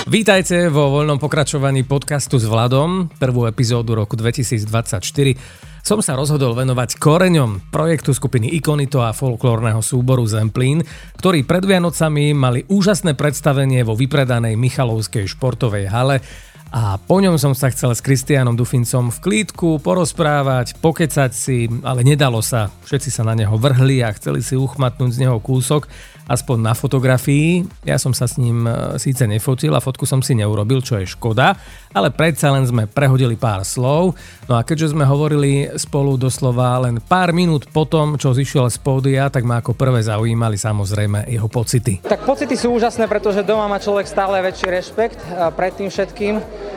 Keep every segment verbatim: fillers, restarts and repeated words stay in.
Vítajte vo voľnom pokračovaní podcastu s Vladom, prvú epizódu roku dvetisícdvadsaťštyri. Som sa rozhodol venovať koreňom projektu skupiny Ikonito a folklórneho súboru Zemplín, ktorí pred Vianocami mali úžasné predstavenie vo vypredanej Michalovskej športovej hale a po ňom som sa chcel s Kristiánom Dufincom v klídku porozprávať, pokecať si, ale nedalo sa. Všetci sa na neho vrhli a chceli si uchmatnúť z neho kúsok, aspoň na fotografii. Ja som sa s ním síce nefotil a fotku som si neurobil, čo je škoda, ale predsa len sme prehodili pár slov. No a keďže sme hovorili spolu doslova len pár minút po tom, čo zišiel z pódia, tak ma ako prvé zaujímali samozrejme jeho pocity. Tak pocity sú úžasné, pretože doma má človek stále väčší rešpekt pred tým všetkým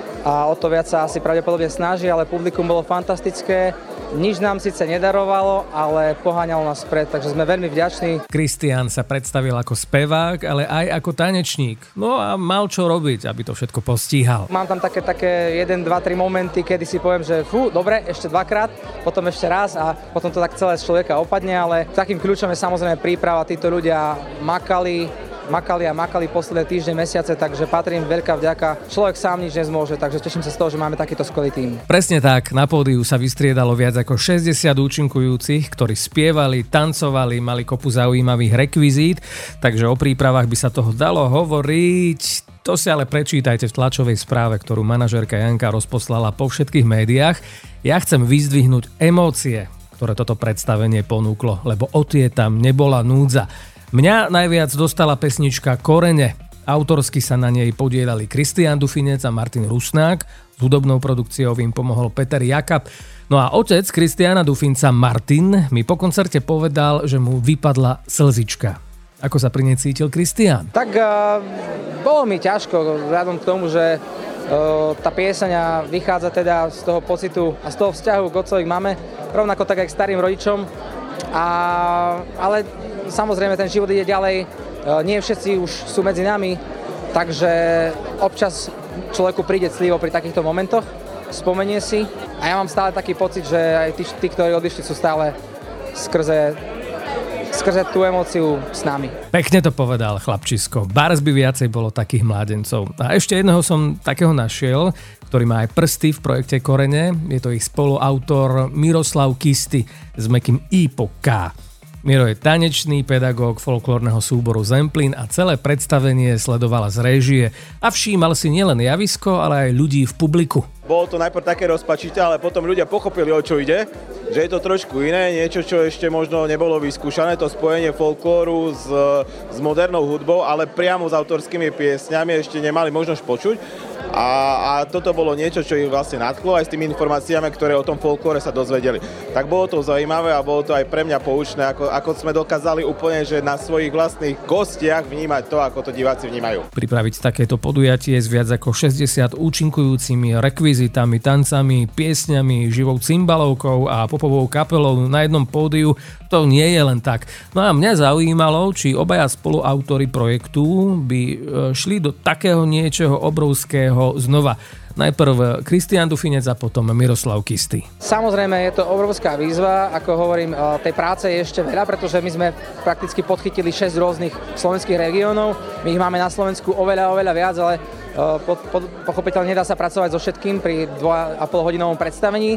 a o to viac sa asi pravdepodobne snaží, ale publikum bolo fantastické. Nič nám síce nedarovalo, ale poháňalo nás vpred, takže sme veľmi vďační. Kristián sa predstavil ako spevák, ale aj ako tanečník. No a mal čo robiť, aby to všetko postíhal. Mám tam také, také jeden, dva, tri momenty, kedy si poviem, že fú, dobre, ešte dvakrát, potom ešte raz a potom to tak celé z človeka opadne, ale takým kľúčom je samozrejme príprava. Títo ľudia makali, makali a makali posledné týždne, mesiace, takže patrí im veľká vďaka. Človek sám nič nezmôže, takže teším sa z toho, že máme takýto skvelý tím. Presne tak, na pódiu sa vystriedalo viac ako šesťdesiat účinkujúcich, ktorí spievali, tancovali, mali kopu zaujímavých rekvizít, takže o prípravách by sa toho dalo hovoriť. To si ale prečítajte v tlačovej správe, ktorú manažérka Janka rozposlala po všetkých médiách. Ja chcem vyzdvihnúť emócie, ktoré toto predstavenie ponúklo, lebo o tie tam nebola núdza. Mňa najviac dostala pesnička Korene. Autorsky sa na nej podielali Kristián Dufinec a Martin Rusnák. S hudobnou produkciou im pomohol Peter Jakab. No a otec Kristiána Dufinca Martin mi po koncerte povedal, že mu vypadla slzička. Ako sa pri nej cítil Kristián? Tak uh, bolo mi ťažko, vzhľadom k tomu, že uh, tá pieseň vychádza teda z toho pocitu a z toho vzťahu k otcovi k mame, rovnako tak aj k starým rodičom. A, ale samozrejme ten život ide ďalej, nie všetci už sú medzi nami, takže občas človeku príde clivo pri takýchto momentoch, spomenie si a ja mám stále taký pocit, že aj tí, tí ktorí odišli, sú stále skrze, skrze tú emóciu s nami. Pekne to povedal chlapčisko, bárs by viacej bolo takých mládencov. A ešte jedného som takého našiel, ktorý má aj prsty v projekte Korene. Je to ich spoluautor Miroslav Kisty s mäkkým I po K. Miro je tanečný pedagóg folklórneho súboru Zemplín a celé predstavenie sledovala z réžie a všímal si nielen javisko, ale aj ľudí v publiku. Bolo to najprv také rozpačité, ale potom ľudia pochopili, o čo ide, že je to trošku iné, niečo, čo ešte možno nebolo vyskúšané, to spojenie folklóru s, s modernou hudbou, ale priamo s autorskými piesňami ešte nemali možnosť počuť. A, a toto bolo niečo, čo ich vlastne nadchlo aj s tými informáciami, ktoré o tom folklóre sa dozvedeli. Tak bolo to zaujímavé a bolo to aj pre mňa poučné, ako, ako sme dokázali úplne, že na svojich vlastných kostiach vnímať to, ako to diváci vnímajú. Pripraviť takéto podujatie s viac ako šesťdesiat účinkujúcimi rekvizitami, tancami, piesňami, živou cymbalovkou a popovou kapelou na jednom pódiu, to nie je len tak. No a mňa zaujímalo, či obaja spoluautori projektu by šli do takého niečoho obrovského znova. Najprv Kristián Dufinec a potom Miroslav Kisty. Samozrejme je to obrovská výzva, ako hovorím, tej práce je ešte veľa, pretože my sme prakticky podchytili šesť rôznych slovenských regiónov. My ich máme na Slovensku oveľa, oveľa viac, ale po, po, pochopiteľne nedá sa pracovať so všetkým pri dva a pol hodinovom predstavení.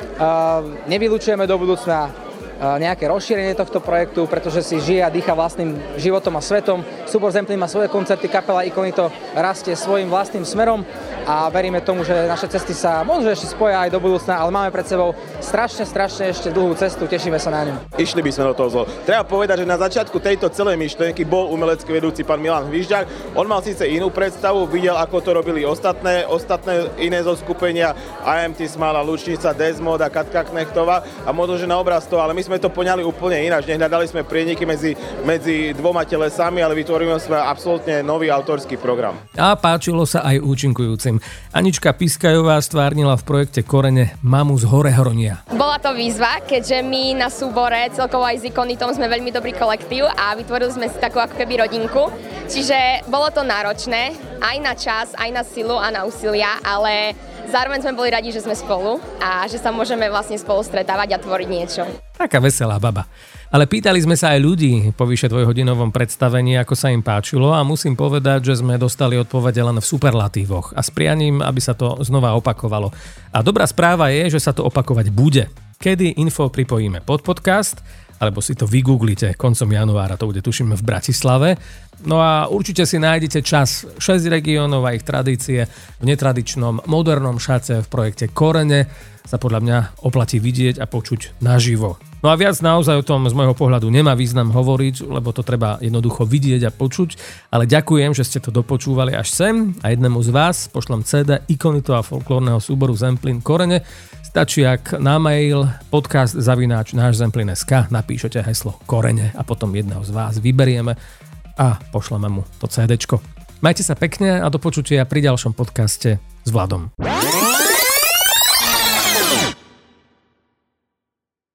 Nevylučujeme do budúcna nejaké rozšírenie tohto projektu, pretože si žije a dýcha vlastným životom a svetom. Súbor Zemplín má svoje koncerty, kapela Ikonito rastie svojím vlastným smerom a veríme tomu, že naše cesty sa možno ešte spoja aj do budúcna, ale máme pred sebou strašne, strašne ešte dlhú cestu, tešíme sa na ňu. Išli by sme do toho zlo. Treba povedať, že na začiatku tejto celej myšlienky bol umelecký vedúci pán Milan Hvižďák. On mal síce inú predstavu, videl, ako to robili ostatné, ostatné iné zoskupenia, í em té Smala, Lučnica, Desmod a Katka Knechtová a možno, že na obraz to, ale my sme to poňali úplne ináč. Nehľadali sme prieniky medzi, medzi dvoma telesami, ale vytvoríme sme absolútne nový autorský program. A páčilo sa aj účinkujúcim. Anička Piskajová stvárnila v projekte Korene mamu z Horehronia. Bola to výzva, keďže my na súbore celkovo aj s Ikonitom sme veľmi dobrý kolektív a vytvorili sme si takú ako keby rodinku. Čiže bolo to náročné aj na čas, aj na silu a na úsilia, ale zároveň sme boli radi, že sme spolu a že sa môžeme vlastne spolu stretávať a tvoriť niečo. Taká veselá baba. Ale pýtali sme sa aj ľudí po vyše dvojhodinovom predstavení, ako sa im páčilo a musím povedať, že sme dostali odpovede len v superlatívoch a s prianím, aby sa to znova opakovalo. A dobrá správa je, že sa to opakovať bude. Kedy info pripojíme pod podcast, alebo si to vygooglite koncom januára, to bude tuším v Bratislave. No a určite si nájdete čas šesť regiónov a ich tradície v netradičnom modernom šate v projekte Korene sa podľa mňa oplatí vidieť a počuť naživo. No a viac naozaj o tom z môjho pohľadu nemá význam hovoriť, lebo to treba jednoducho vidieť a počuť, ale ďakujem, že ste to dopočúvali až sem a jednému z vás pošlem cé dé Ikonito a folklórneho súboru Zemplín Korene. Stačí, ak na mail podcast zavináč náš zemplín bodka es ká napíšete heslo Korene a potom jedného z vás vyberieme a pošleme mu to cé déčko. Majte sa pekne a do počutia pri ďalšom podcaste s Vladom.